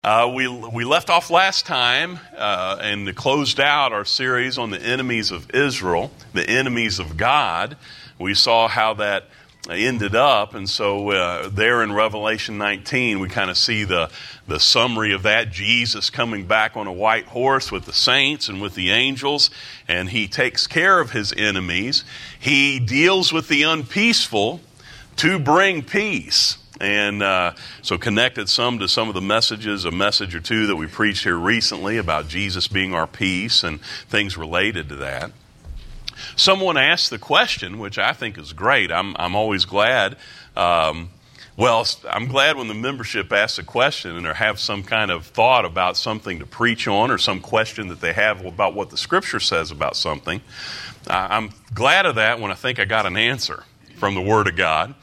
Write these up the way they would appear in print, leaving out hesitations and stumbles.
We left off last time and closed out our series on the enemies of Israel, the enemies of God. We saw how that ended up, and so there in Revelation 19 we kind of see the summary of that. Jesus coming back on a white horse with the saints and with the angels, and he takes care of his enemies. He deals with the unpeaceful to bring peace. And so connected some to some of the messages, a message or two that we preached here recently about Jesus being our peace and things related to that. Someone asked the question, which I think is great. I'm always glad. I'm glad when the membership asks a question and they have some kind of thought about something to preach on or some question that they have about what the Scripture says about something. I'm glad of that when I think I got an answer from the Word of God.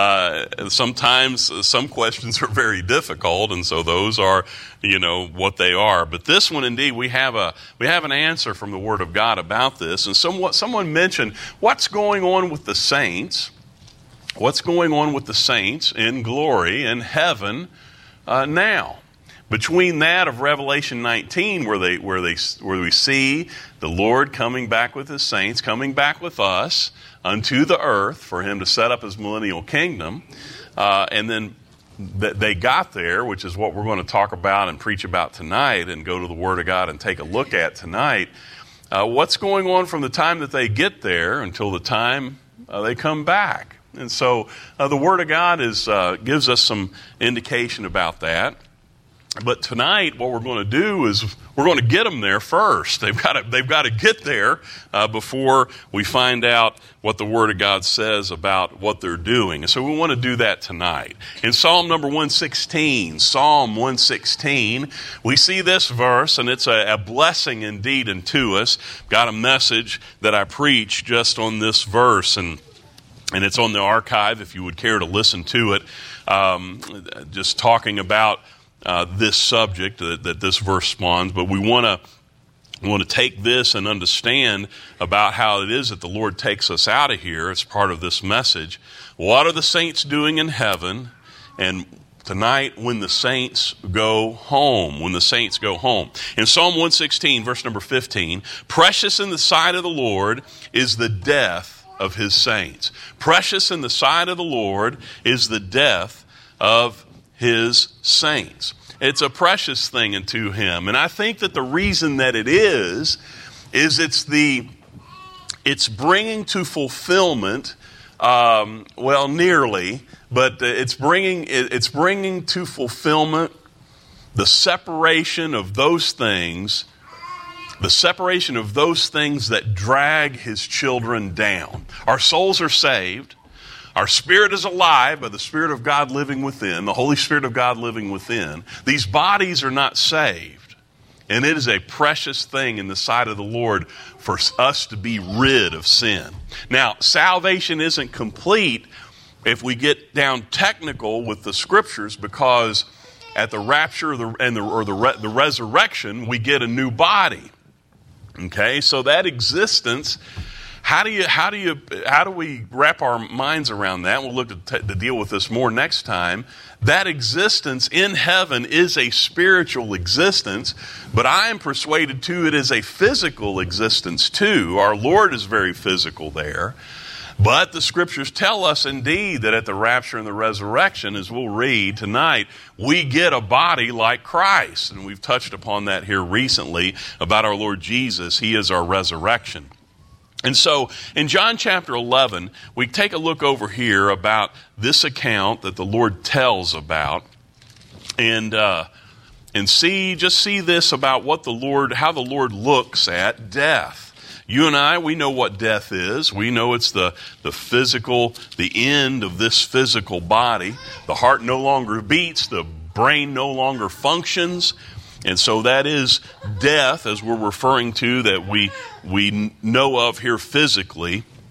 Sometimes some questions are very difficult, and so those are, what they are. But this one, indeed, we have an answer from the Word of God about this. And someone mentioned what's going on with the saints. What's going on with the saints in glory in heaven now? Between that of Revelation 19, where we see the Lord coming back with His saints, coming back with us unto the earth for Him to set up His millennial kingdom, and then they got there, which is what we're going to talk about and preach about tonight, and go to the Word of God and take a look at tonight. What's going on from the time that they get there until the time they come back? And so the Word of God gives us some indication about that. But tonight, what we're going to do is we're going to get them there first. They've got to get there before we find out what the Word of God says about what they're doing. And so we want to do that tonight. In Psalm number 116, Psalm 116, we see this verse, and it's a blessing indeed unto us. Got a message that I preach just on this verse, and it's on the archive if you would care to listen to it. Just talking about this subject that this verse spawns, but we want to take this and understand about how it is that the Lord takes us out of here as part of this message. What are the saints doing in heaven? And tonight, when the saints go home, In Psalm 116, verse number 15, precious in the sight of the Lord is the death of His saints. Precious in the sight of the Lord is the death of His saints. It's a precious thing unto Him. And I think that the reason that it is it's bringing to fulfillment, nearly, but it's bringing to fulfillment the separation of those things that drag His children down. Our souls are saved. Our spirit is alive by the Spirit of God living within, the Holy Spirit of God living within. These bodies are not saved. And it is a precious thing in the sight of the Lord for us to be rid of sin. Now, salvation isn't complete if we get down technical with the Scriptures, because at the rapture or the resurrection, we get a new body. Okay, so that existence, how do we wrap our minds around that? We'll look to deal with this more next time. That existence in heaven is a spiritual existence, but I am persuaded too it is a physical existence too. Our Lord is very physical there. But the Scriptures tell us indeed that at the rapture and the resurrection, as we'll read tonight, we get a body like Christ. And we've touched upon that here recently about our Lord Jesus. He is our resurrection. And so in John chapter 11, we take a look over here about this account that the Lord tells about, and see this about how the Lord looks at death. You and I, we know what death is. We know it's the physical, the end of this physical body. The heart no longer beats, the brain no longer functions. And so that is death, as we're referring to, that we know of here physically.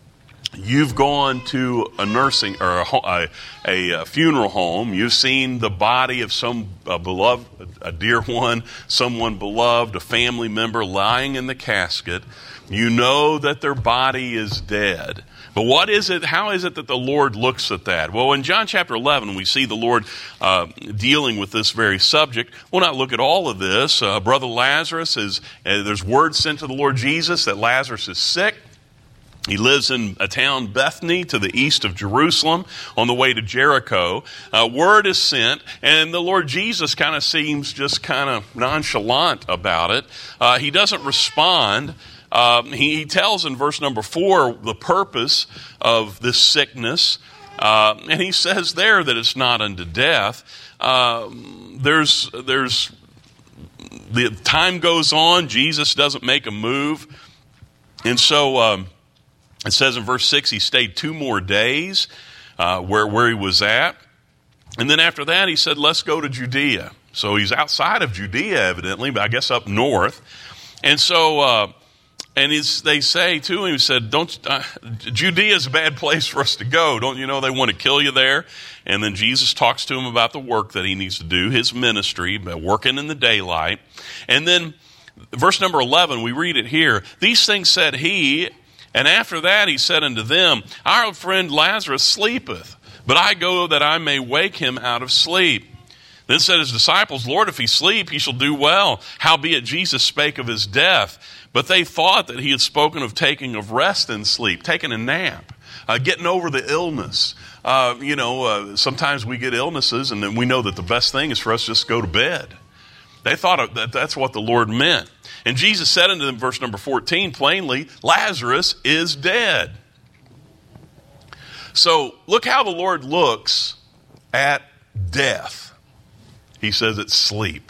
You've gone to a nursing or a funeral home. You've seen the body of some beloved, a dear one, someone beloved, a family member lying in the casket. You know that their body is dead. But what is it? How is it that the Lord looks at that? Well, in John chapter 11, we see the Lord dealing with this very subject. We'll not look at all of this. Brother Lazarus there's word sent to the Lord Jesus that Lazarus is sick. He lives in a town, Bethany, to the east of Jerusalem, on the way to Jericho. Word is sent, and the Lord Jesus kind of seems just kind of nonchalant about it. He doesn't respond. He tells in verse number 4 the purpose of this sickness, and he says there that it's not unto death. The time goes on. Jesus doesn't make a move, and so it says in verse 6 he stayed 2 more days where he was at, and then after that he said, "Let's go to Judea." So he's outside of Judea, evidently, but I guess up north, and so. And they say to him, he said, Judea is a bad place for us to go. Don't you know they want to kill you there? And then Jesus talks to him about the work that he needs to do, his ministry, working in the daylight. And then verse number 11, we read it here. These things said he, and after that he said unto them, Our friend Lazarus sleepeth, but I go that I may wake him out of sleep. Then said his disciples, Lord, if he sleep, he shall do well. Howbeit Jesus spake of his death. But they thought that he had spoken of taking of rest and sleep, taking a nap, getting over the illness. Sometimes we get illnesses and then we know that the best thing is for us just to go to bed. They thought that that's what the Lord meant. And Jesus said unto them, verse number 14, plainly, Lazarus is dead. So look how the Lord looks at death. He says it's sleep.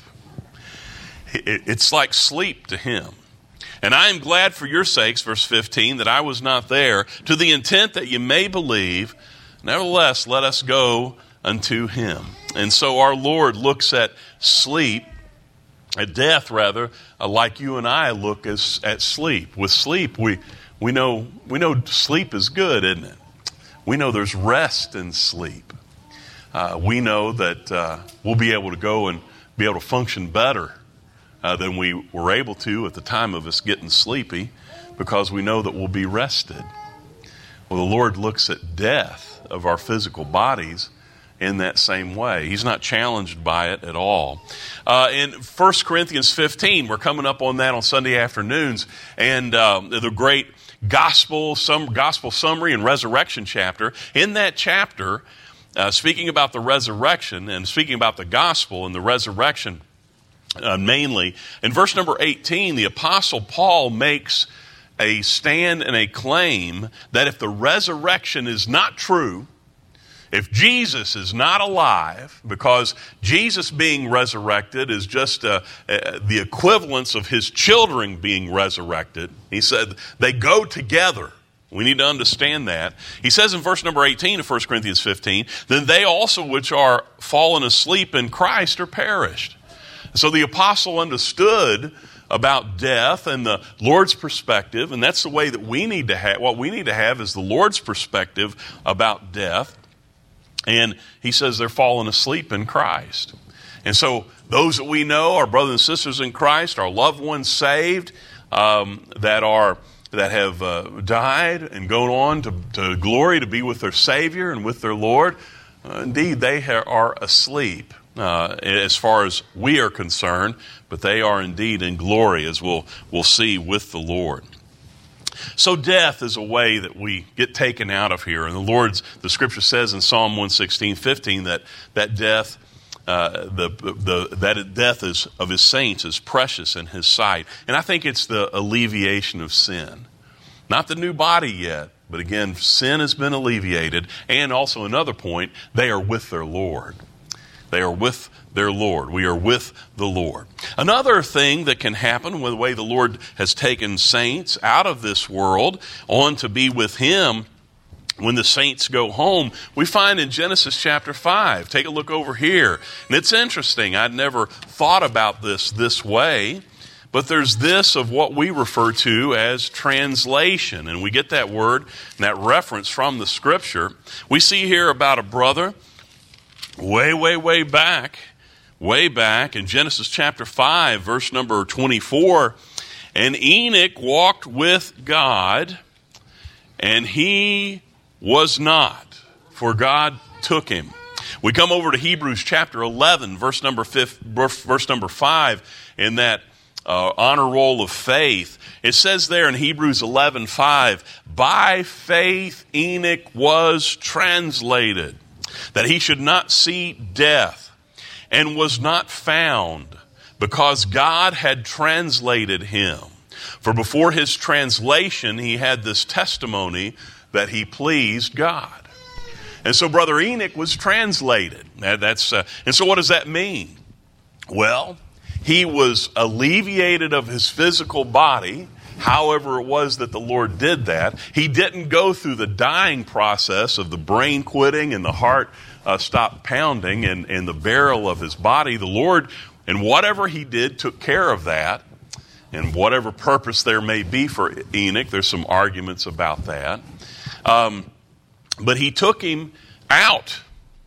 It's like sleep to him. And I am glad for your sakes, verse 15, that I was not there, to the intent that you may believe. Nevertheless, let us go unto him. And so our Lord looks at sleep, at death rather, like you and I look at sleep. With sleep, we know sleep is good, isn't it? We know there's rest in sleep. We know that we'll be able to go and be able to function better than we were able to at the time of us getting sleepy, because we know that we'll be rested. Well, the Lord looks at death of our physical bodies in that same way. He's not challenged by it at all. In 1 Corinthians 15, we're coming up on that on Sunday afternoons, and the great gospel summary and resurrection chapter. In that chapter, speaking about the resurrection and speaking about the gospel and the resurrection, mainly, in verse number 18, the Apostle Paul makes a stand and a claim that if the resurrection is not true, if Jesus is not alive, because Jesus being resurrected is just the equivalence of his children being resurrected. He said they go together. We need to understand that. He says in verse number 18 of 1 Corinthians 15, then they also which are fallen asleep in Christ are perished. So the apostle understood about death and the Lord's perspective, and that's the way that we need to have. What we need to have is the Lord's perspective about death. And he says they're fallen asleep in Christ. And so those that we know, our brothers and sisters in Christ, our loved ones saved, that have died and gone on to glory to be with their Savior and with their Lord, indeed they are asleep. As far as we are concerned, but they are indeed in glory, as we'll see with the Lord. So death is a way that we get taken out of here, and the Scripture says in Psalm 116:15 that death, that death is of His saints is precious in His sight, and I think it's the alleviation of sin, not the new body yet. But again, sin has been alleviated, and also another point, they are with their Lord. They are with their Lord. We are with the Lord. Another thing that can happen with the way the Lord has taken saints out of this world on to be with Him when the saints go home, we find in Genesis chapter 5. Take a look over here. And it's interesting. I'd never thought about this way. but there's this of what we refer to as translation. And we get that word and that reference from the Scripture. We see here about a brother way back in Genesis chapter 5, verse number 24. And Enoch walked with God, and he was not, for God took him. We come over to Hebrews chapter 11, verse number 5, in that honor roll of faith. It says there in Hebrews 11:5, by faith Enoch was translated, that he should not see death, and was not found, because God had translated him. For before his translation, he had this testimony that he pleased God. And so Brother Enoch was translated. And so what does that mean? Well, he was alleviated of his physical body, however it was that the Lord did that. He didn't go through the dying process of the brain quitting and the heart stopped pounding and the burial of his body. The Lord, and whatever he did, took care of that. And whatever purpose there may be for Enoch, there's some arguments about that. But he took him out.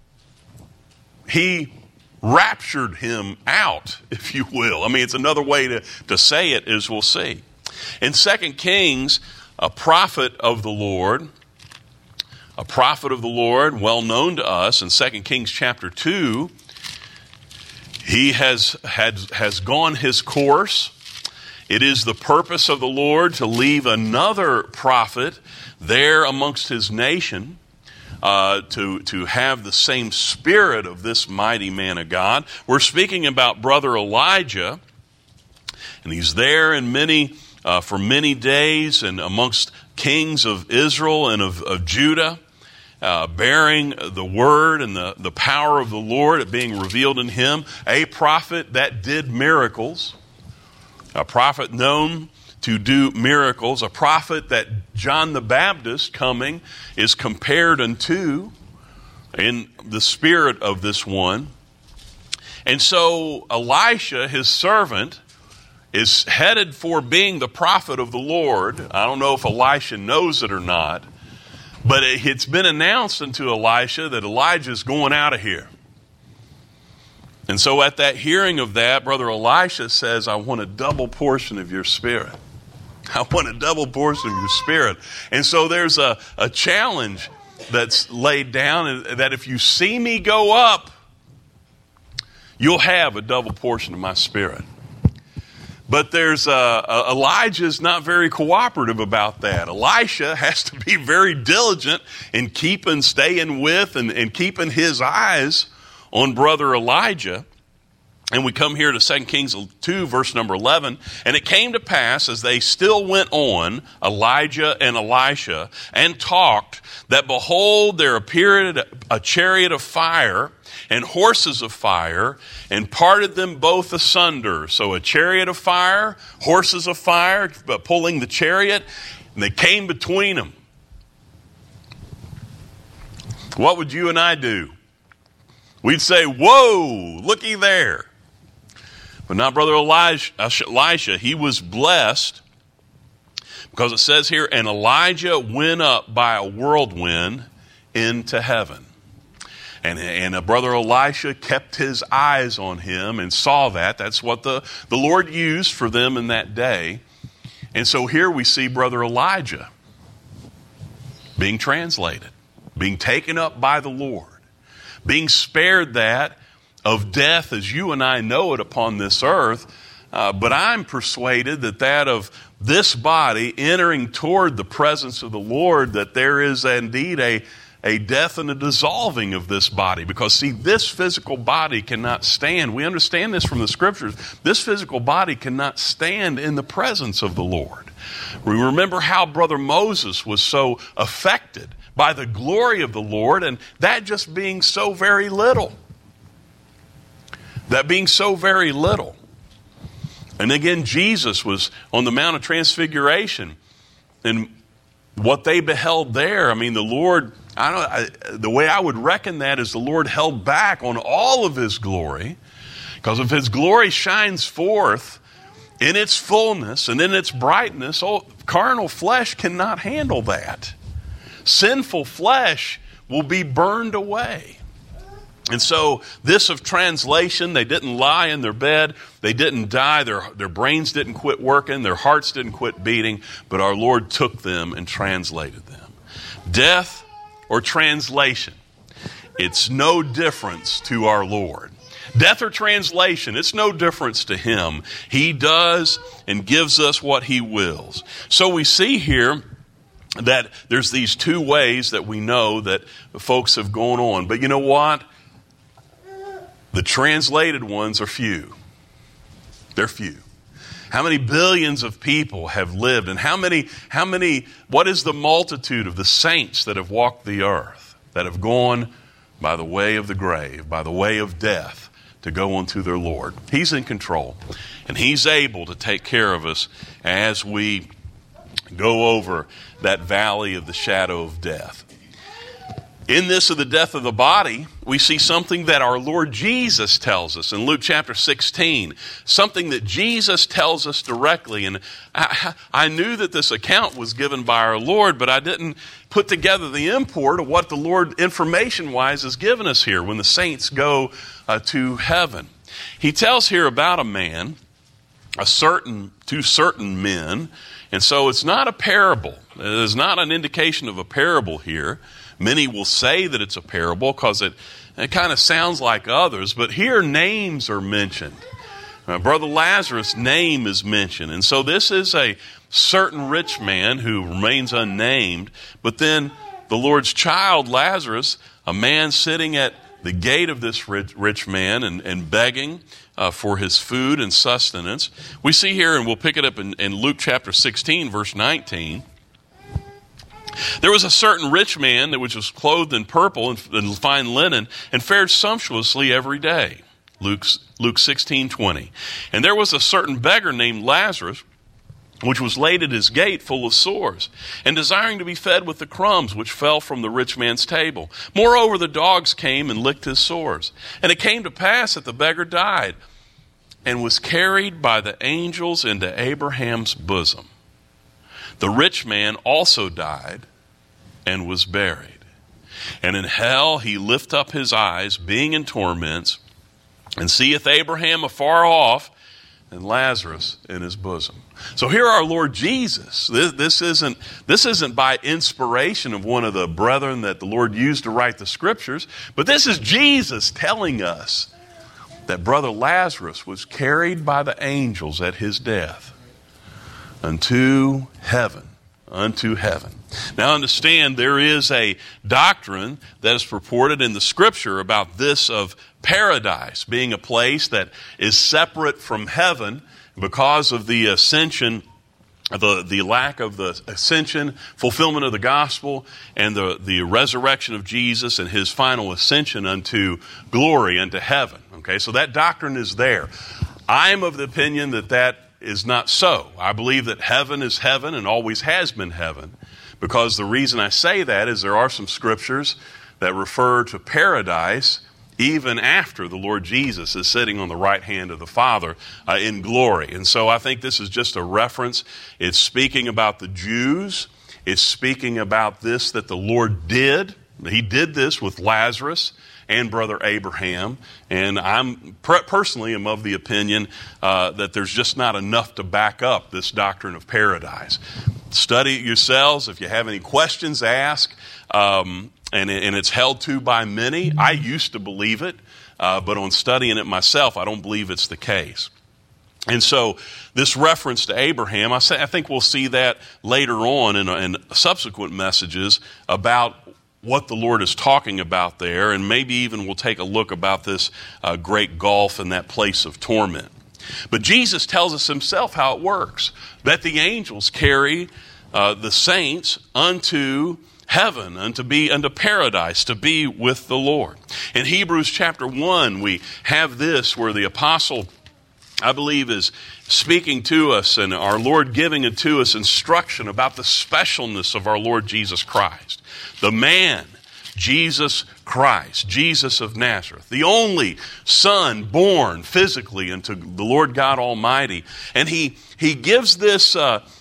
He raptured him out, if you will. I mean, it's another way to say it, as we'll see. In 2 Kings, a prophet of the Lord, well known to us, in 2 Kings chapter 2, he has gone his course. It is the purpose of the Lord to leave another prophet there amongst his nation, to have the same spirit of this mighty man of God. We're speaking about Brother Elijah, and he's there for many days and amongst kings of Israel and of Judah, bearing the word and the power of the Lord being revealed in him. A prophet that did miracles. A prophet known to do miracles, a prophet that John the Baptist coming is compared unto in the spirit of this one. And so Elisha, his servant, is headed for being the prophet of the Lord. I don't know if Elisha knows it or not, but it's been announced unto Elisha that Elijah is going out of here. And so at that hearing of that, Brother Elisha says, I want a double portion of your spirit. I want a double portion of your spirit. And so there's a challenge that's laid down, that if you see me go up, you'll have a double portion of my spirit. But Elijah's not very cooperative about that. Elisha has to be very diligent in staying with and keeping his eyes on Brother Elijah. And we come here to 2 Kings 2, verse number 11. And it came to pass, as they still went on, Elijah and Elisha, and talked, that behold, there appeared a chariot of fire and horses of fire, and parted them both asunder. So a chariot of fire, horses of fire, pulling the chariot, and they came between them. What would you and I do? We'd say, whoa, looky there. But not Brother Elisha. He was blessed because it says here, and Elijah went up by a whirlwind into heaven. And Brother Elisha kept his eyes on him and saw that. That's what the Lord used for them in that day. And so here we see Brother Elijah being translated, being taken up by the Lord, being spared that of death as you and I know it upon this earth. But I'm persuaded that of this body entering toward the presence of the Lord, that there is indeed a death and a dissolving of this body. Because, see, this physical body cannot stand. We understand this from the Scriptures. This physical body cannot stand in the presence of the Lord. We remember how Brother Moses was so affected by the glory of the Lord, and that just being so very little. That being so very little. And again, Jesus was on the Mount of Transfiguration, and what they beheld there, I mean, the Lord, the way I would reckon that is the Lord held back on all of His glory, because if His glory shines forth in its fullness and in its brightness, carnal flesh cannot handle that. Sinful flesh will be burned away. And so this of translation, they didn't lie in their bed, they didn't die, their brains didn't quit working, their hearts didn't quit beating, but our Lord took them and translated them. Death or translation, it's no difference to our Lord. Death or translation, it's no difference to Him. He does and gives us what He wills. So we see here that there's these two ways that we know that folks have gone on. But you know what? The translated ones are few. They're few. How many billions of people have lived, and how many, what is the multitude of the saints that have walked the earth, that have gone by the way of the grave, by the way of death, to go unto their Lord? He's in control, and He's able to take care of us as we go over that valley of the shadow of death. In this of the death of the body, we see something that our Lord Jesus tells us in Luke chapter 16, something that Jesus tells us directly. And I knew that this account was given by our Lord, but I didn't put together the import of what the Lord information-wise has given us here when the saints go to heaven. He tells here about a man, two certain men, and so it's not a parable. There's not an indication of a parable here. Many will say that it's a parable because it kind of sounds like others, but here names are mentioned. Brother Lazarus' name is mentioned, and so this is a certain rich man who remains unnamed, but then the Lord's child, Lazarus, a man sitting at the gate of this rich man and begging for his food and sustenance. We see here, and we'll pick it up in Luke chapter 16, verse 19. There was a certain rich man that which was clothed in purple and fine linen and fared sumptuously every day. Luke 16:20. And there was a certain beggar named Lazarus, which was laid at his gate full of sores, and desiring to be fed with the crumbs which fell from the rich man's table. Moreover, the dogs came and licked his sores. And it came to pass that the beggar died and was carried by the angels into Abraham's bosom. The rich man also died and was buried. And in hell he lift up his eyes, being in torments, and seeth Abraham afar off, and Lazarus in his bosom. So here our Lord Jesus. This isn't by inspiration of one of the brethren that the Lord used to write the scriptures, but this is Jesus telling us that Brother Lazarus was carried by the angels at his death unto heaven. Unto heaven. Now understand, there is a doctrine that is purported in the scripture about this of paradise being a place that is separate from heaven because of the ascension, the lack of the ascension, fulfillment of the gospel, and the resurrection of Jesus and His final ascension unto glory, unto heaven. Okay, so that doctrine is there. I am of the opinion that is not so. I believe that heaven is heaven and always has been heaven, because the reason I say that is there are some scriptures that refer to paradise even after the Lord Jesus is sitting on the right hand of the Father in glory. And so I think this is just a reference. It's speaking about the Jews. It's speaking about this that the Lord did. He did this with Lazarus and Brother Abraham, and I'm personally am of the opinion that there's just not enough to back up this doctrine of paradise. Study it yourselves. If you have any questions, ask. And it's held to by many. I used to believe it, but on studying it myself, I don't believe it's the case. And so this reference to Abraham, I think we'll see that later on in subsequent messages about what the Lord is talking about there, and maybe even we'll take a look about this great gulf and that place of torment. But Jesus tells us Himself how it works, that the angels carry the saints unto heaven, unto paradise, to be with the Lord. In Hebrews chapter 1, we have this where the apostle, I believe, is speaking to us and our Lord giving it to us instruction about the specialness of our Lord Jesus Christ. The man Jesus Christ, Jesus of Nazareth, the only Son born physically into the Lord God Almighty. And he gives this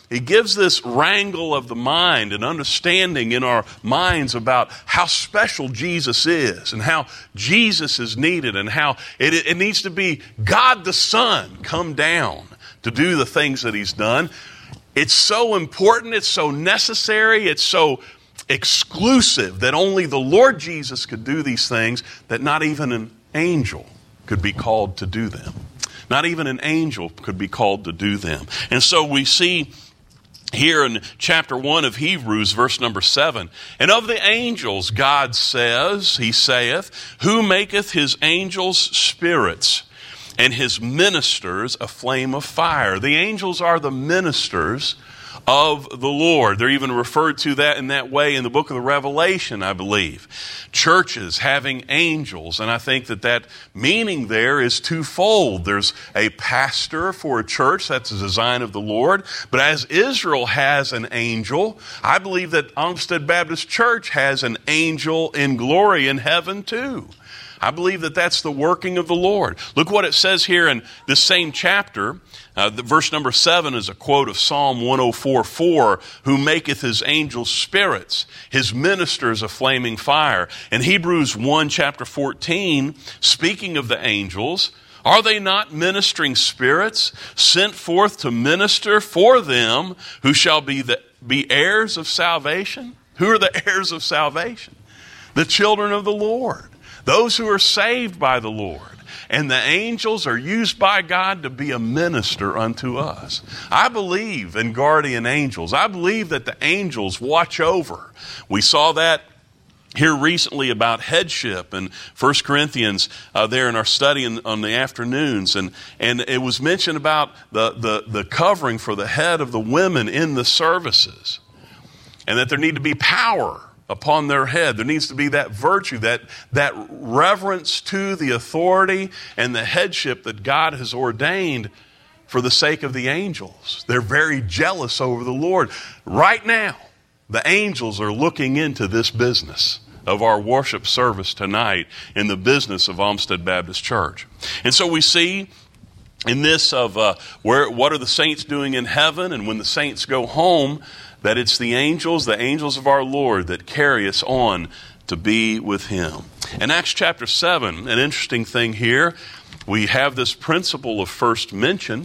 wrangle of the mind and understanding in our minds about how special Jesus is and how Jesus is needed and how it needs to be God the Son come down to do the things that he's done. It's so important, it's so necessary, it's so exclusive that only the Lord Jesus could do these things, that not even an angel could be called to do them. Not even an angel could be called to do them. And so we see here in chapter 1 of Hebrews, verse number 7, and of the angels God says, he saith, who maketh his angels spirits, and his ministers a flame of fire. The angels are the ministers of the Lord. They're even referred to that in that way in the book of the Revelation, I believe. Churches having angels, and I think that meaning there is twofold. There's a pastor for a church, that's a design of the Lord, but as Israel has an angel, I believe that Olmsted Baptist Church has an angel in glory in heaven too. I believe that that's the working of the Lord. Look what it says here in this same chapter. Verse number 7 is a quote of Psalm 104:4, who maketh his angels spirits, his ministers a flaming fire. And Hebrews 1 chapter 14, speaking of the angels, are they not ministering spirits sent forth to minister for them who shall be heirs of salvation? Who are the heirs of salvation? The children of the Lord. Those who are saved by the Lord. And the angels are used by God to be a minister unto us. I believe in guardian angels. I believe that the angels watch over. We saw that here recently about headship in 1 Corinthians there in our study on the afternoons. And it was mentioned about the covering for the head of the women in the services. And that there need to be power upon their head. There needs to be that virtue, that reverence to the authority and the headship that God has ordained for the sake of the angels. They're very jealous over the Lord. Right now, the angels are looking into this business of our worship service tonight in the business of Olmsted Baptist Church. And so we see in this of what are the saints doing in heaven, and when the saints go home, that it's the angels of our Lord that carry us on to be with Him. In Acts chapter 7, an interesting thing here, we have this principle of first mention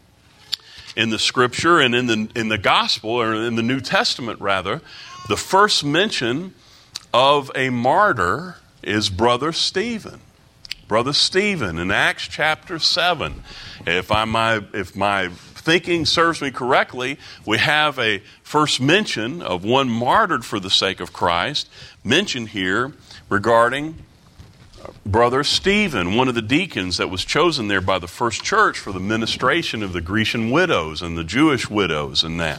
in the Scripture and in the Gospel, or in the New Testament rather. The first mention of a martyr is Brother Stephen. Brother Stephen in Acts chapter 7. If my thinking serves me correctly, we have a first mention of one martyred for the sake of Christ mentioned here regarding Brother Stephen, one of the deacons that was chosen there by the first church for the ministration of the Grecian widows and the Jewish widows and that.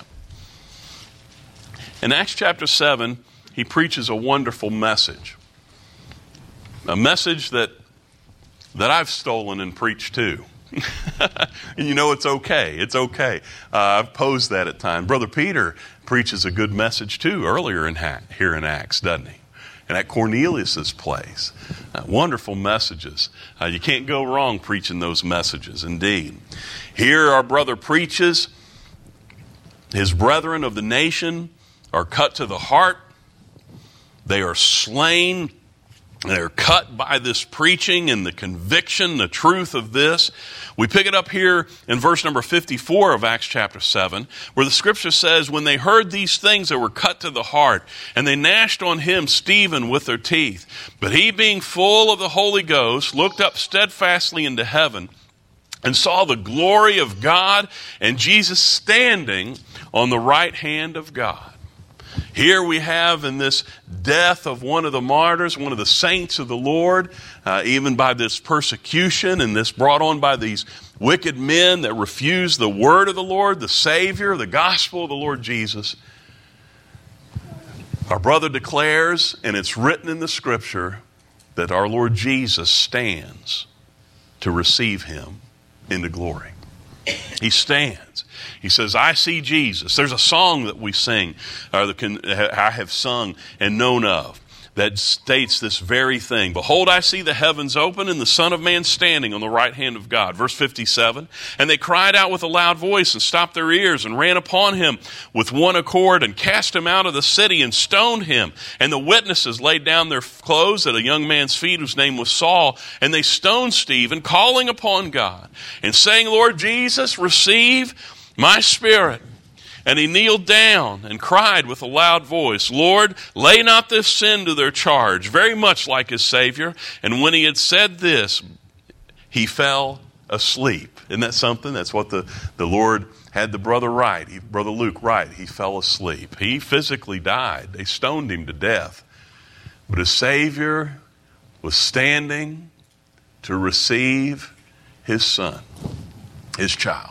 In Acts chapter 7, he preaches a wonderful message. A message that I've stolen and preached too. And you know it's okay. It's okay. I've posed that at times. Brother Peter preaches a good message too earlier here in Acts, doesn't he? And at Cornelius' place. Wonderful messages. You can't go wrong preaching those messages, indeed. Here our brother preaches. His brethren of the nation are cut to the heart. They are slain. They're cut by this preaching and the conviction, the truth of this. We pick it up here in verse number 54 of Acts chapter 7, where the Scripture says, when they heard these things, they were cut to the heart, and they gnashed on him, Stephen, with their teeth. But he, being full of the Holy Ghost, looked up steadfastly into heaven, and saw the glory of God, and Jesus standing on the right hand of God. Here we have in this death of one of the martyrs, one of the saints of the Lord, even by this persecution and this brought on by these wicked men that refuse the word of the Lord, the Savior, the gospel of the Lord Jesus. Our brother declares, and it's written in the Scripture, that our Lord Jesus stands to receive him into glory. He stands. He says, I see Jesus. There's a song that we sing, I have sung and known of, that states this very thing. Behold, I see the heavens open and the Son of Man standing on the right hand of God. Verse 57, and they cried out with a loud voice and stopped their ears and ran upon him with one accord and cast him out of the city and stoned him. And the witnesses laid down their clothes at a young man's feet whose name was Saul. And they stoned Stephen, calling upon God and saying, Lord Jesus, receive my spirit. And he kneeled down and cried with a loud voice, Lord, lay not this sin to their charge, very much like his Savior. And when he had said this, he fell asleep. Isn't that something? That's what the Lord had the brother write. Brother Luke write. He fell asleep. He physically died. They stoned him to death. But his Savior was standing to receive his son, his child.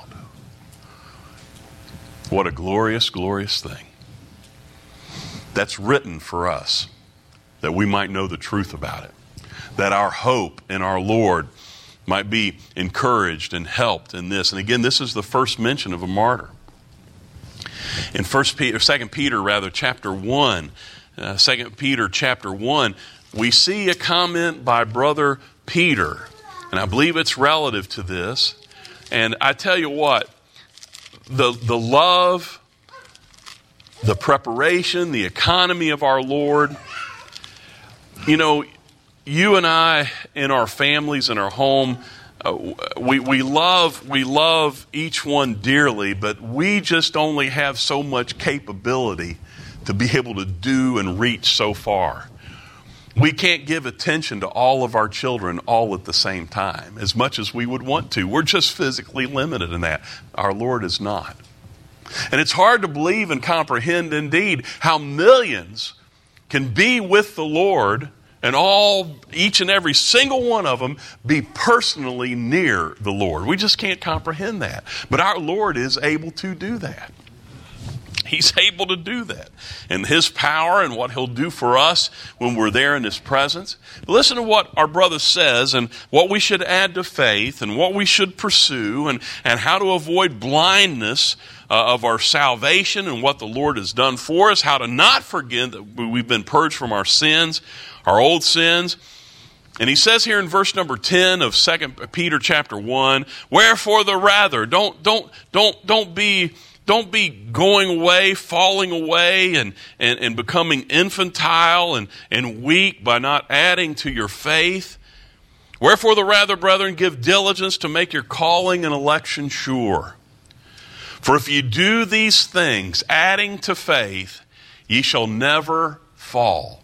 What a glorious, glorious thing. That's written for us, that we might know the truth about it, that our hope in our Lord might be encouraged and helped in this. And again, this is the first mention of a martyr. In 2 Peter, chapter 1, 2 Peter chapter 1, we see a comment by Brother Peter, and I believe it's relative to this. And I tell you what, the love, the preparation, the economy of our Lord. You know, you and I in our families, in our home, we love each one dearly, but we just only have so much capability to be able to do and reach so far. We can't give attention to all of our children all at the same time, as much as we would want to. We're just physically limited in that. Our Lord is not. And it's hard to believe and comprehend indeed how millions can be with the Lord and each and every single one of them be personally near the Lord. We just can't comprehend that. But our Lord is able to do that. He's able to do that. And His power and what He'll do for us when we're there in His presence. Listen to what our brother says and what we should add to faith and what we should pursue and how to avoid blindness of our salvation and what the Lord has done for us, how to not forget that we've been purged from our sins, our old sins. And he says here in verse number 10 of 2 Peter chapter 1, wherefore the rather, don't be going away, falling away, and becoming infantile and weak by not adding to your faith. Wherefore the rather, brethren, give diligence to make your calling and election sure. For if you do these things, adding to faith, ye shall never fall.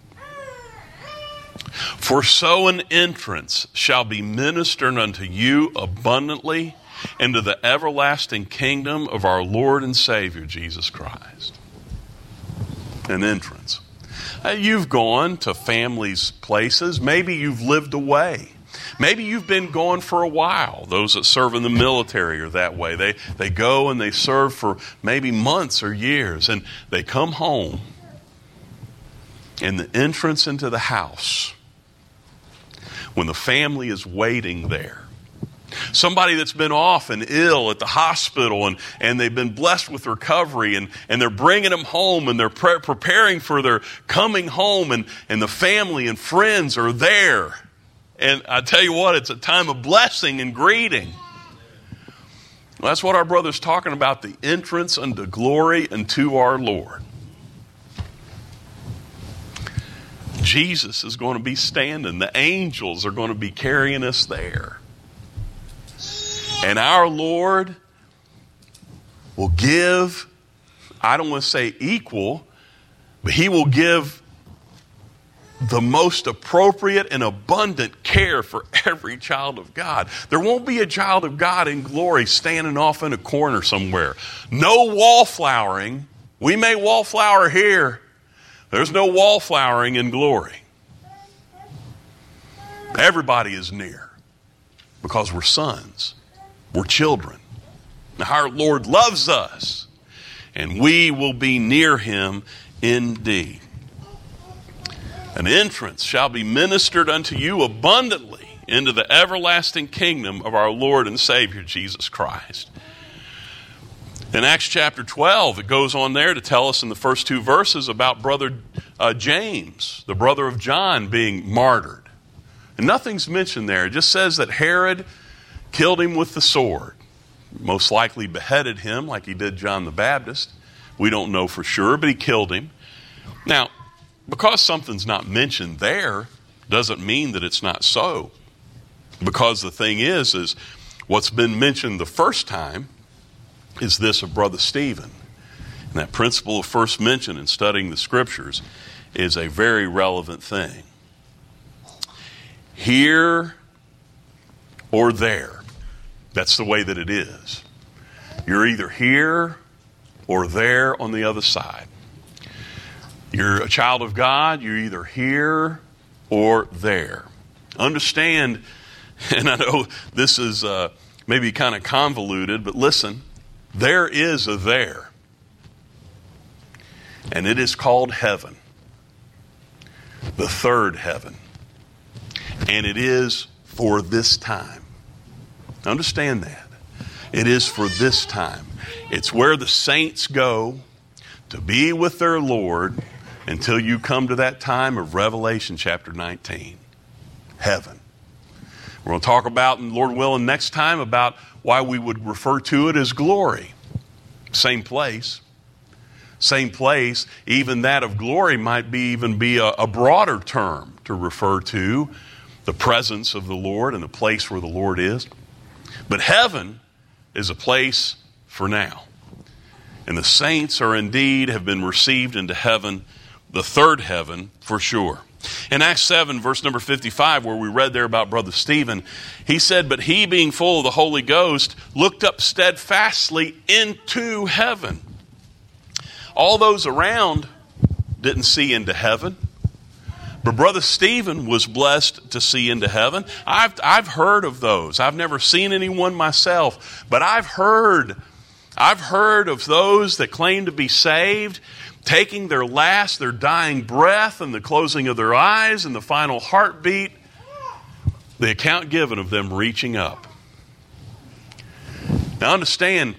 For so an entrance shall be ministered unto you abundantly into the everlasting kingdom of our Lord and Savior, Jesus Christ. An entrance. You've gone to families' places. Maybe you've lived away. Maybe you've been gone for a while. Those that serve in the military are that way. They go and they serve for maybe months or years, and they come home, and the entrance into the house, when the family is waiting there, somebody that's been off and ill at the hospital and they've been blessed with recovery and they're bringing them home and they're preparing for their coming home and the family and friends are there. And I tell you what, it's a time of blessing and greeting. Well, that's what our brother's talking about, the entrance unto glory unto our Lord. Jesus is going to be standing. The angels are going to be carrying us there. And our Lord will give, I don't want to say equal, but He will give the most appropriate and abundant care for every child of God. There won't be a child of God in glory standing off in a corner somewhere. No wallflowering. We may wallflower here. There's no wallflowering in glory. Everybody is near because we're sons. We're children. Now, our Lord loves us, and we will be near Him indeed. An entrance shall be ministered unto you abundantly into the everlasting kingdom of our Lord and Savior, Jesus Christ. In Acts chapter 12, it goes on there to tell us in the first 2 verses about brother James, the brother of John, being martyred. And nothing's mentioned there. It just says that Herod killed him with the sword. Most likely beheaded him like he did John the Baptist. We don't know for sure, but he killed him. Now, because something's not mentioned there doesn't mean that it's not so. Because the thing is what's been mentioned the first time is this of Brother Stephen. And that principle of first mention in studying the Scriptures is a very relevant thing. Here or there. That's the way that it is. You're either here or there on the other side. You're a child of God, you're either here or there. Understand, and I know this is maybe kind of convoluted, but listen, there is a there. And it is called heaven. The third heaven. And it is for this time. Understand that. It is for this time. It's where the saints go to be with their Lord until you come to that time of Revelation chapter 19. Heaven. We're going to talk about, and Lord willing, next time about why we would refer to it as glory. Same place. Same place. Even that of glory might even be a broader term to refer to the presence of the Lord and the place where the Lord is. But heaven is a place for now. And the saints are indeed have been received into heaven, the third heaven for sure. In Acts 7, verse number 55, where we read there about Brother Stephen, he said, "But he, being full of the Holy Ghost, looked up steadfastly into heaven." All those around didn't see into heaven. But Brother Stephen was blessed to see into heaven. I've heard of those. I've never seen anyone myself, but I've heard of those that claim to be saved, taking their dying breath and the closing of their eyes and the final heartbeat, the account given of them reaching up. Now understand,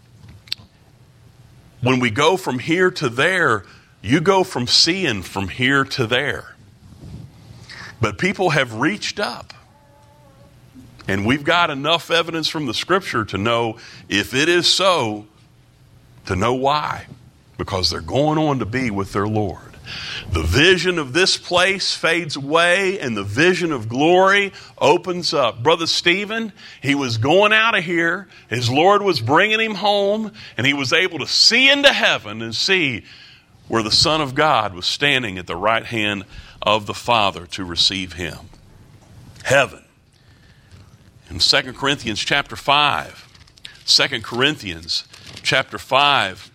when we go from here to there, you go from seeing from here to there. But people have reached up. And we've got enough evidence from the Scripture to know if it is so, to know why. Because they're going on to be with their Lord. The vision of this place fades away and the vision of glory opens up. Brother Stephen, he was going out of here. His Lord was bringing him home, and he was able to see into heaven and see where the Son of God was standing at the right hand of the Father to receive him. Heaven. In 2 Corinthians chapter 5, 2 Corinthians chapter 5,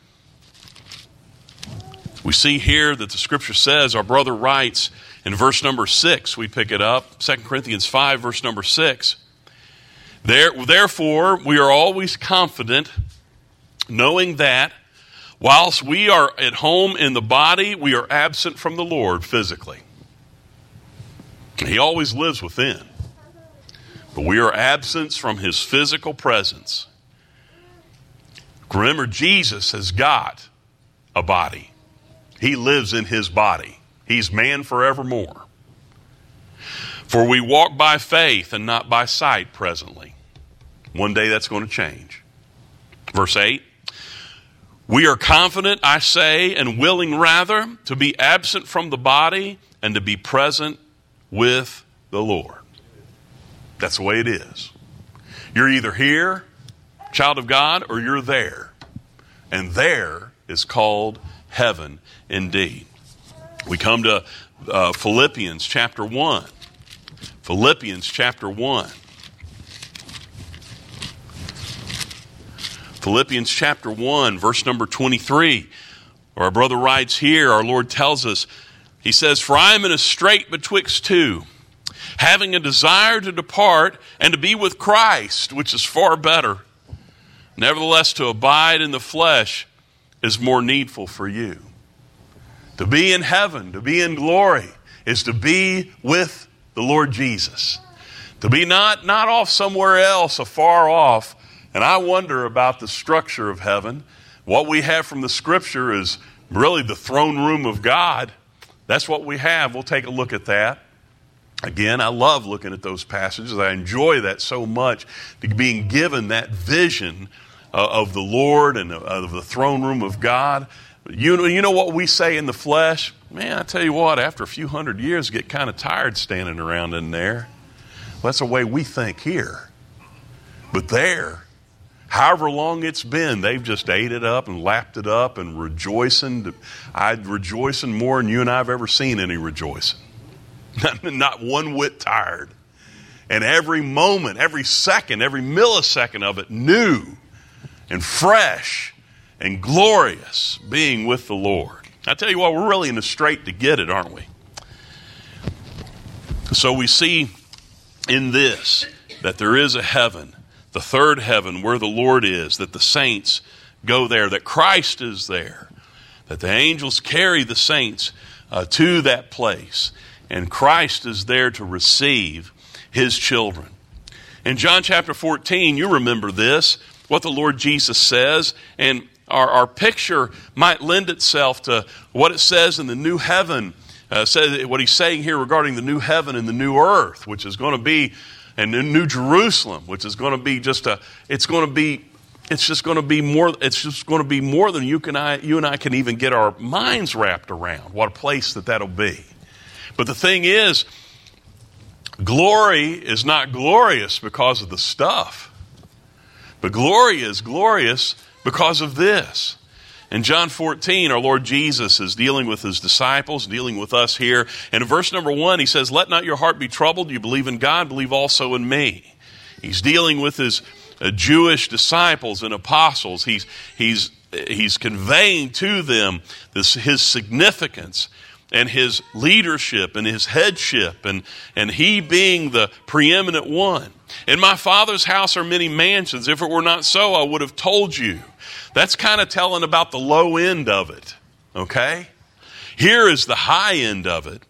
we see here that the Scripture says, our brother writes in verse number 6, we pick it up, 2 Corinthians 5, verse number 6, "Therefore we are always confident, knowing that whilst we are at home in the body, we are absent from the Lord physically." He always lives within. But we are absent from his physical presence. Remember, Jesus has got a body. He lives in his body. He's man forevermore. "For we walk by faith and not by sight presently." One day that's going to change. Verse 8, "We are confident, I say, and willing rather, to be absent from the body and to be present with the Lord." That's the way it is. You're either here, child of God, or you're there. And there is called heaven indeed. We come to Philippians chapter 1. Philippians chapter 1. Philippians chapter 1, verse number 23. Our brother writes here, our Lord tells us, he says, "For I am in a strait betwixt two, having a desire to depart and to be with Christ, which is far better. Nevertheless, to abide in the flesh is more needful for you." To be in heaven, to be in glory, is to be with the Lord Jesus. To be not off somewhere else, afar off, And I wonder about the structure of heaven. What we have from the Scripture is really the throne room of God. That's what we have. We'll take a look at that. Again, I love looking at those passages. I enjoy that so much, being given that vision of the Lord and of the throne room of God. You know what we say in the flesh? Man, I tell you what, after a few hundred years, get kind of tired standing around in there. Well, that's the way we think here. But there, however long it's been, they've just ate it up and lapped it up and rejoicing. I'm rejoicing more than you and I have ever seen any rejoicing. Not one whit tired. And every moment, every second, every millisecond of it new and fresh and glorious being with the Lord. I tell you what, we're really in the strait to get it, aren't we? So we see in this that there is a heaven, the third heaven where the Lord is, that the saints go there, that Christ is there, that the angels carry the saints to that place, and Christ is there to receive his children. In John chapter 14, you remember this, what the Lord Jesus says, and our picture might lend itself to what it says in the new heaven, what he's saying here regarding the new heaven and the new earth, which is going to be, and the new Jerusalem, which is going to be it's just going to be more than you and I can even get our minds wrapped around. What a place that'll be. But the thing is, glory is not glorious because of the stuff, but glory is glorious because of this. In John 14, our Lord Jesus is dealing with his disciples, dealing with us here. And in verse number 1, he says, "Let not your heart be troubled. You believe in God, believe also in me." He's dealing with his Jewish disciples and apostles. He's conveying to them his significance and his leadership and his headship, and he being the preeminent one. "In my Father's house are many mansions. If it were not so, I would have told you." That's kind of telling about the low end of it, okay? Here is the high end of it.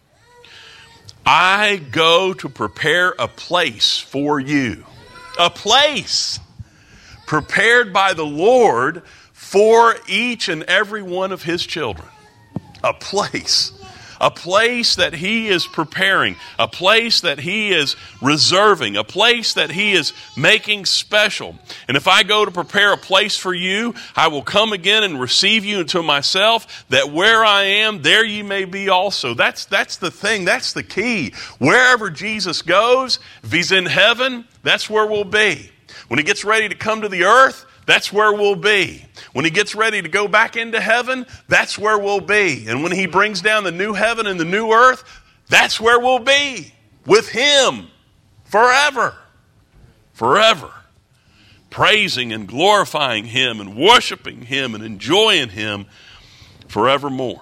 "I go to prepare a place for you." A place prepared by the Lord for each and every one of his children. A place. A place that he is preparing, a place that he is reserving, a place that he is making special. "And if I go to prepare a place for you, I will come again and receive you unto myself, that where I am, there ye may be also." That's the thing, that's the key. Wherever Jesus goes, if he's in heaven, that's where we'll be. When he gets ready to come to the earth, that's where we'll be. When he gets ready to go back into heaven, that's where we'll be. And when he brings down the new heaven and the new earth, that's where we'll be. With him forever. Forever. Praising and glorifying him and worshiping him and enjoying him forevermore.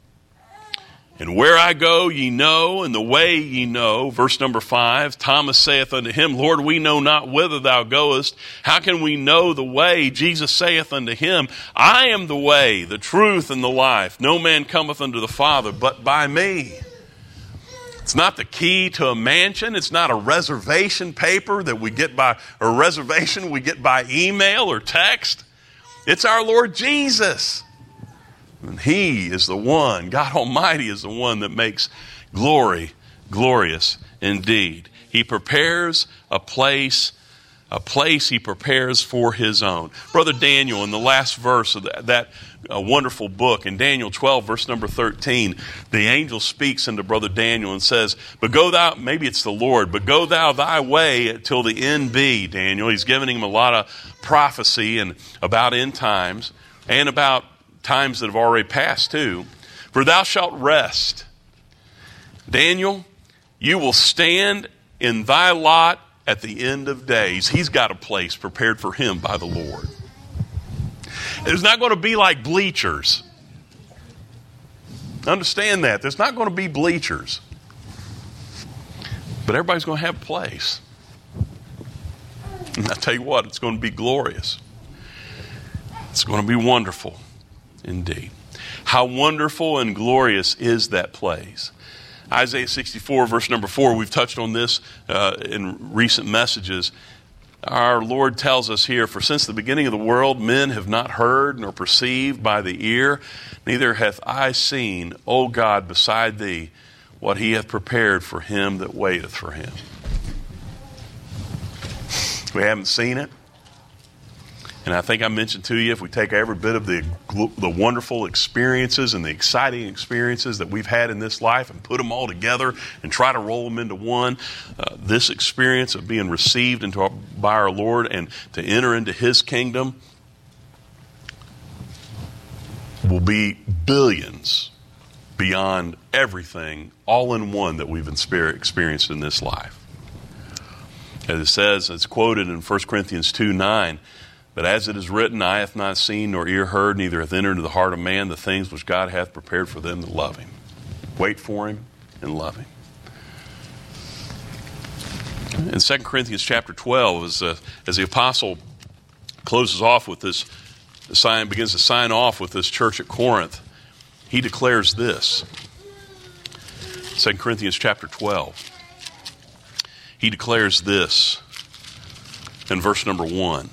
"And where I go ye know, and the way ye know." Verse number 5, "Thomas saith unto him, Lord, we know not whither thou goest. How can we know the way? Jesus saith unto him, I am the way, the truth, and the life. No man cometh unto the Father but by me." It's not the key to a mansion. It's not a reservation paper that we get by, or reservation we get by email or text. It's our Lord Jesus. And he is the one, God Almighty is the one that makes glory glorious indeed. He prepares a place he prepares for his own. Brother Daniel, in the last verse of that wonderful book, in Daniel 12, verse number 13, the angel speaks unto Brother Daniel and says, "But go thou," maybe it's the Lord, "but go thou thy way till the end be." Daniel, he's giving him a lot of prophecy and about end times and about times that have already passed too. "For thou shalt rest." Daniel, you will stand in thy lot at the end of days. He's got a place prepared for him by the Lord. It's not going to be like bleachers. Understand that. There's not going to be bleachers. But everybody's going to have a place. And I tell you what, it's going to be glorious. It's going to be wonderful. Indeed. How wonderful and glorious is that place. Isaiah 64, verse number 4, we've touched on this in recent messages. our Lord tells us here, for since the beginning of the world, men have not heard nor perceived by the ear, neither hath eye seen, O God, beside thee, what he hath prepared for him that waiteth for him. We haven't seen it. And I think I mentioned to you, if we take every bit of the wonderful experiences and the exciting experiences that we've had in this life and put them all together and try to roll them into one, this experience of being received by our Lord and to enter into his kingdom will be billions beyond everything all in one that we've experienced in this life. As it says, it's quoted in 1 Corinthians 2:9, but as it is written, eye hath not seen, nor ear heard, neither hath entered into the heart of man the things which God hath prepared for them that love him. Wait for him and love him. In 2 Corinthians chapter 12, as the apostle closes off with this begins to sign off with this church at Corinth, he declares this. 2 Corinthians chapter 12. He declares this in verse number 1.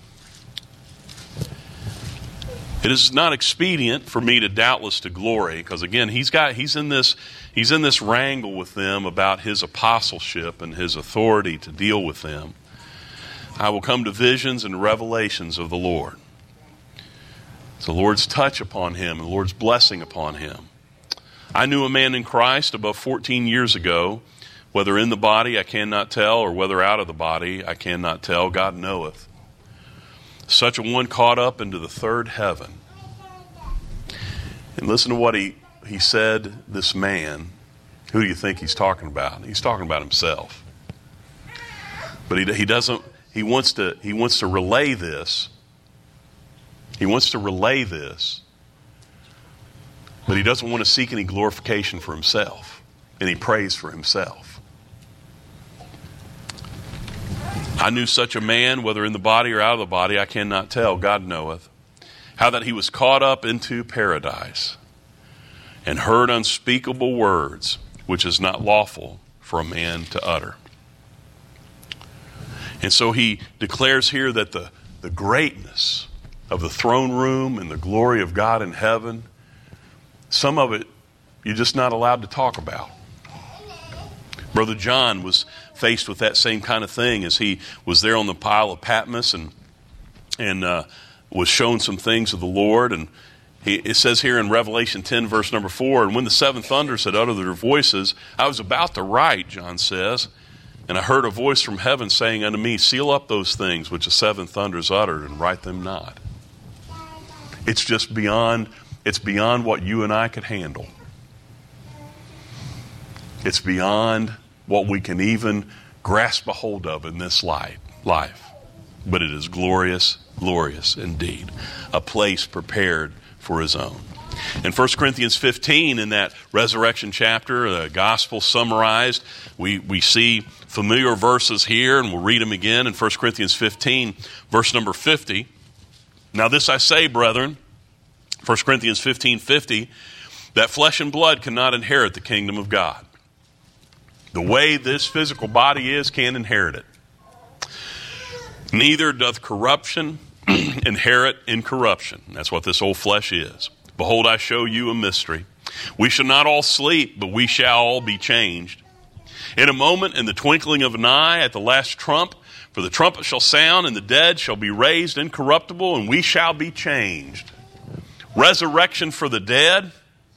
It is not expedient for me to doubtless to glory, because again, he's in this wrangle with them about his apostleship and his authority to deal with them. I will come to visions and revelations of the Lord. It's the Lord's touch upon him, and the Lord's blessing upon him. I knew a man in Christ above 14 years ago, whether in the body I cannot tell, or whether out of the body I cannot tell, God knoweth. Such a one caught up into the third heaven. And listen to what he said, this man. Who do you think he's talking about? He's talking about himself. But he wants to relay this. He wants to relay this. But he doesn't want to seek any glorification for himself, any praise for himself. I knew such a man, whether in the body or out of the body, I cannot tell, God knoweth, how that he was caught up into paradise and heard unspeakable words, which is not lawful for a man to utter. And so he declares here that the greatness of the throne room and the glory of God in heaven, some of it you're just not allowed to talk about. Brother John was faced with that same kind of thing as he was there on the Isle of Patmos and was shown some things of the Lord. And it says here in Revelation 10, verse number 4, and when the seven thunders had uttered their voices, I was about to write, John says, and I heard a voice from heaven saying unto me, seal up those things which the seven thunders uttered and write them not. It's just beyond what you and I could handle. It's beyond what we can even grasp a hold of in this life. But it is glorious, glorious indeed. A place prepared for his own. In 1 Corinthians 15, in that resurrection chapter, the gospel summarized, we see familiar verses here, and we'll read them again in 1 Corinthians 15, verse number 50. Now this I say, brethren, 1 Corinthians 15:50, that flesh and blood cannot inherit the kingdom of God. The way this physical body is can't inherit it. Neither doth corruption inherit incorruption. That's what this old flesh is. Behold, I show you a mystery. We shall not all sleep, but we shall all be changed. In a moment, in the twinkling of an eye, at the last trump, for the trumpet shall sound, and the dead shall be raised incorruptible, and we shall be changed. Resurrection for the dead,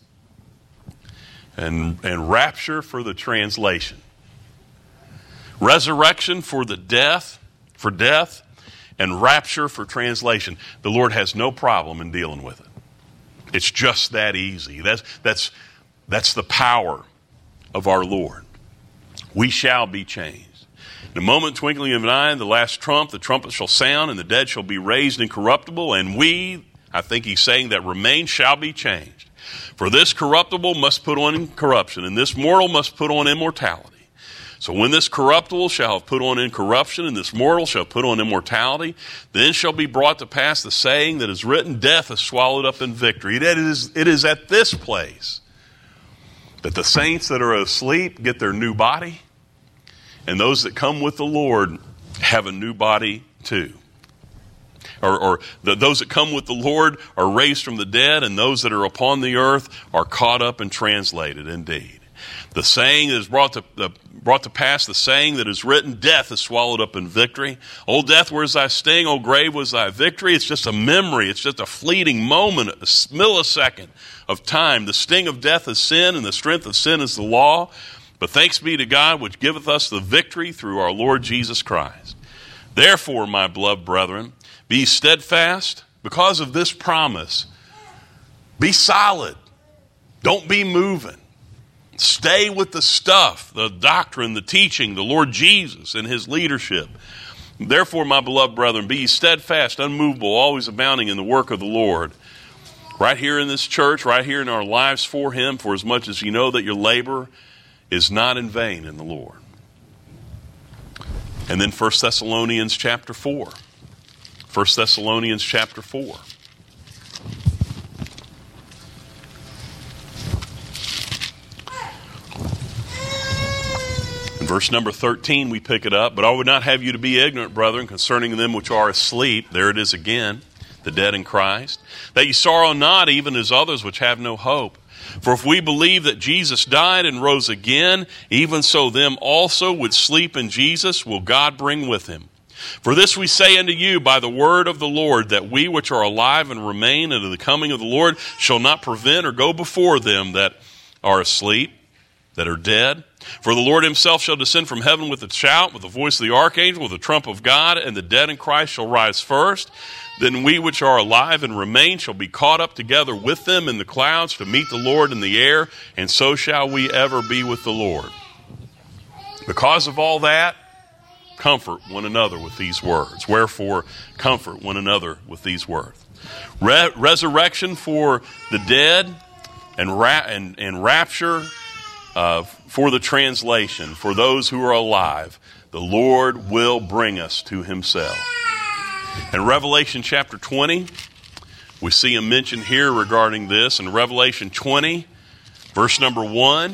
and rapture for the translation. Resurrection for death, and rapture for translation. The Lord has no problem in dealing with it. It's just that easy. That's the power of our Lord. We shall be changed. In a moment, twinkling of an eye, the last trump, the trumpet shall sound, and the dead shall be raised incorruptible, and we, I think he's saying that remain, shall be changed. For this corruptible must put on incorruption, and this mortal must put on immortality. So when this corruptible shall have put on incorruption, and this mortal shall put on immortality, then shall be brought to pass the saying that is written, death is swallowed up in victory. It is at this place that the saints that are asleep get their new body, and those that come with the Lord have a new body too. Those that come with the Lord are raised from the dead, and those that are upon the earth are caught up and translated indeed. The saying that is brought to pass, the saying that is written, death is swallowed up in victory. O death, where's thy sting? O grave, where's thy victory? It's just a memory. It's just a fleeting moment, a millisecond of time. The sting of death is sin, and the strength of sin is the law. But thanks be to God, which giveth us the victory through our Lord Jesus Christ. Therefore, my beloved brethren, be steadfast because of this promise. Be solid. Don't be moving. Stay with the stuff, the doctrine, the teaching, the Lord Jesus and his leadership. Therefore, my beloved brethren, be steadfast, unmovable, always abounding in the work of the Lord. Right here in this church, right here in our lives for him, for as much as you know that your labor is not in vain in the Lord. And then 1 Thessalonians chapter 4. 1 Thessalonians chapter 4. In verse number 13 we pick it up. But I would not have you to be ignorant, brethren, concerning them which are asleep. There it is again, the dead in Christ. That ye sorrow not, even as others which have no hope. For if we believe that Jesus died and rose again, even so them also which sleep in Jesus will God bring with him. For this we say unto you by the word of the Lord, that we which are alive and remain unto the coming of the Lord shall not prevent or go before them that are asleep, that are dead. For the Lord himself shall descend from heaven with a shout, with the voice of the archangel, with the trump of God, and the dead in Christ shall rise first. Then we which are alive and remain shall be caught up together with them in the clouds to meet the Lord in the air, and so shall we ever be with the Lord. Because of all that, comfort one another with these words. Wherefore, comfort one another with these words. Resurrection for the dead and rapture for the translation, for those who are alive. The Lord will bring us to himself. In Revelation chapter 20, we see a mention here regarding this. In Revelation 20, verse number 1.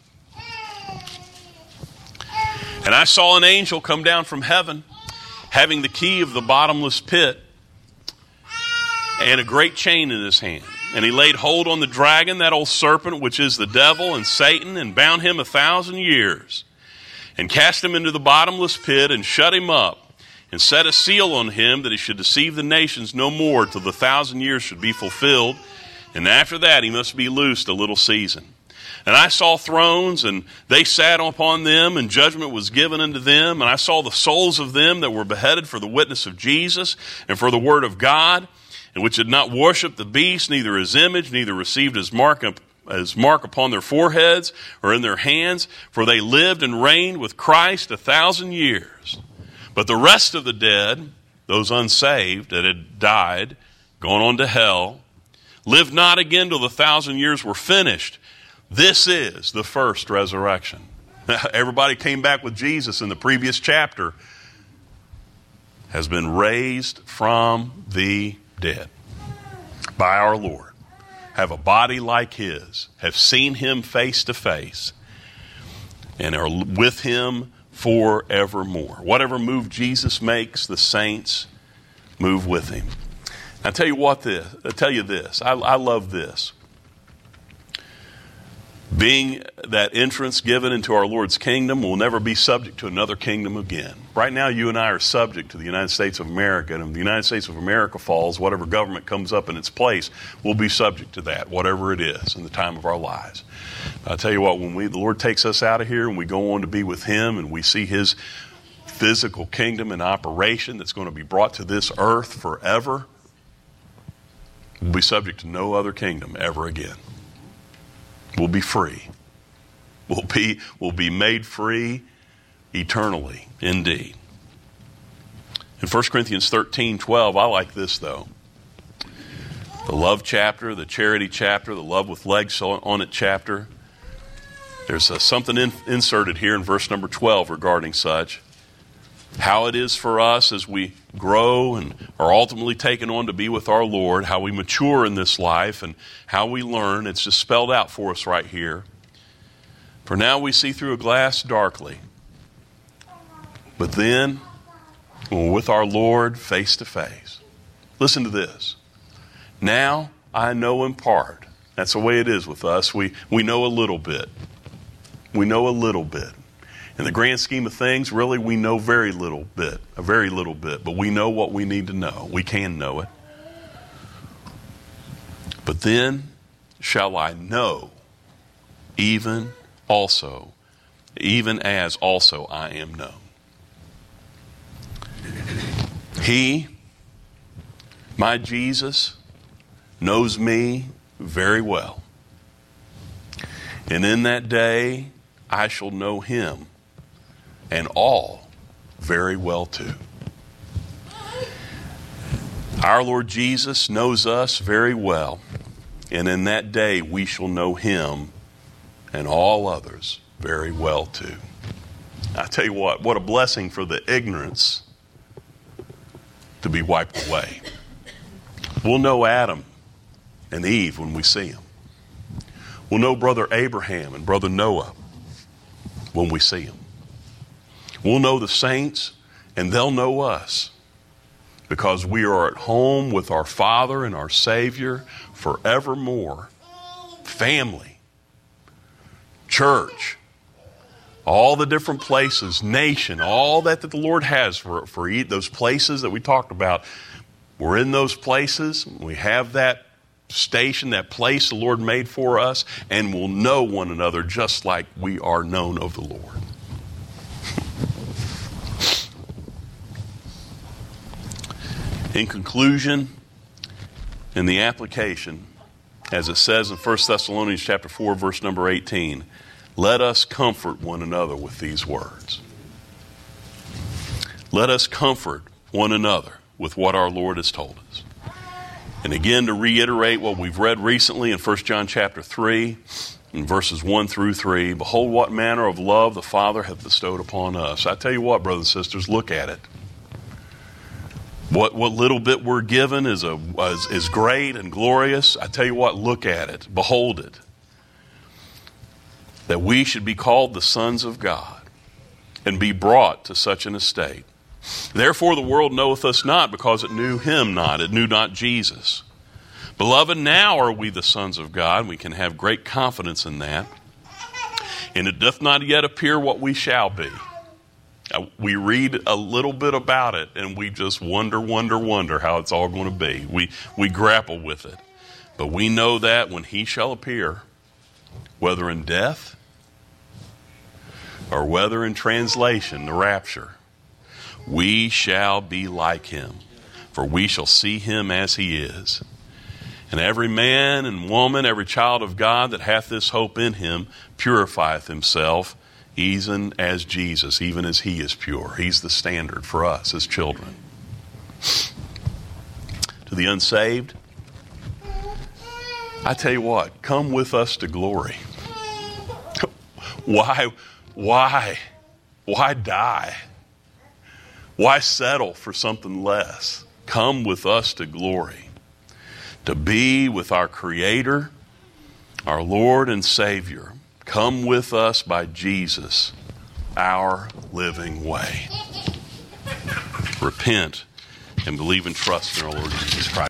And I saw an angel come down from heaven, having the key of the bottomless pit and a great chain in his hand. And he laid hold on the dragon, that old serpent, which is the devil and Satan, and bound him 1,000 years, and cast him into the bottomless pit, and shut him up, and set a seal on him, that he should deceive the nations no more till the 1,000 years should be fulfilled. And after that he must be loosed a little season. And I saw thrones, and they sat upon them, and judgment was given unto them. And I saw the souls of them that were beheaded for the witness of Jesus and for the word of God, and which had not worshipped the beast, neither his image, neither received his mark upon their foreheads or in their hands. For they lived and reigned with Christ 1,000 years. But the rest of the dead, those unsaved that had died, gone on to hell, lived not again till the 1,000 years were finished. This is the first resurrection. Everybody came back with Jesus in the previous chapter has been raised from the dead by our Lord, have a body like his, have seen him face to face, and are with him forevermore. Whatever move Jesus makes, the saints move with him. I tell you this. I love this. Being that entrance given into our Lord's kingdom, will never be subject to another kingdom again. Right now, you and I are subject to the United States of America, and if the United States of America falls, whatever government comes up in its place will be subject to that, whatever it is, in the time of our lives. I'll tell you what, when the Lord takes us out of here and we go on to be with him, and we see his physical kingdom in operation that's going to be brought to this earth forever, we'll be subject to no other kingdom ever again. We'll be free. We'll be made free eternally, indeed. In 1 Corinthians 13:12, I like this though. The love chapter, the charity chapter, the love with legs on it chapter. There's something inserted here in verse number 12 regarding such. How it is for us as we grow and are ultimately taken on to be with our Lord, how we mature in this life and how we learn. It's just spelled out for us right here. For now we see through a glass darkly, but then when we're with our Lord face to face. Listen to this. Now I know in part. That's the way it is with us. We know a little bit. We know a little bit. In the grand scheme of things, really, we know a very little bit. But we know what we need to know. We can know it. But then shall I know, even as also I am known. He, my Jesus, knows me very well. And in that day, I shall know him and all very well too. Our Lord Jesus knows us very well. And in that day, we shall know him and all others very well too. I tell you what a blessing for the ignorance to be wiped away. We'll know Adam and Eve when we see them. We'll know Brother Abraham and Brother Noah when we see them. We'll know the saints and they'll know us because we are at home with our Father and our Savior forevermore. Family, church, all the different places, nation, all that the Lord has for those places that we talked about. We're in those places. We have that station, that place the Lord made for us, and we'll know one another just like we are known of the Lord. In conclusion, in the application, as it says in 1 Thessalonians chapter 4, verse number 18, let us comfort one another with these words. Let us comfort one another with what our Lord has told us. And again, to reiterate what we've read recently in 1 John chapter 3, in verses 1 through 3, behold what manner of love the Father hath bestowed upon us. I tell you what, brothers and sisters, look at it. What little bit we're given is great and glorious. I tell you what, look at it. Behold it. That we should be called the sons of God and be brought to such an estate. Therefore the world knoweth us not, because it knew him not. It knew not Jesus. Beloved, now are we the sons of God. We can have great confidence in that. And it doth not yet appear what we shall be. We read a little bit about it and we just wonder how it's all going to be. We grapple with it. But we know that when he shall appear, whether in death or whether in translation, the rapture, we shall be like him, for we shall see him as he is. And every man and woman, every child of God that hath this hope in him, purifieth himself, even as Jesus, even as he is pure. He's the standard for us as children. To the unsaved, I tell you what, come with us to glory. Why die? Why settle for something less? Come with us to glory. To be with our Creator, our Lord and Savior. Come with us by Jesus, our living way. Repent and believe and trust in our Lord Jesus Christ.